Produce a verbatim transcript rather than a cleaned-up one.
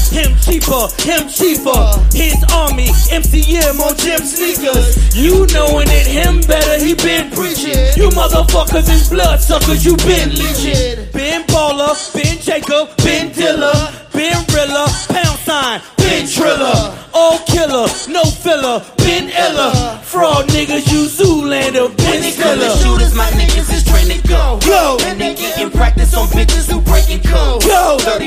Him cheaper, him cheaper. His army, M C M on gym sneakers. You knowin' it, him better, he been preaching. You motherfuckers is bloodsuckers, you been leeching. Been baller, been Jacob, been Dilla, been Rilla, pound sign, been Triller. All killer, no filler, been illa. Fraud niggas, you Zoolander, been Stiller. Shooters, my niggas is trained to go. Go! And they getting practice on bitches who breaking code. Go!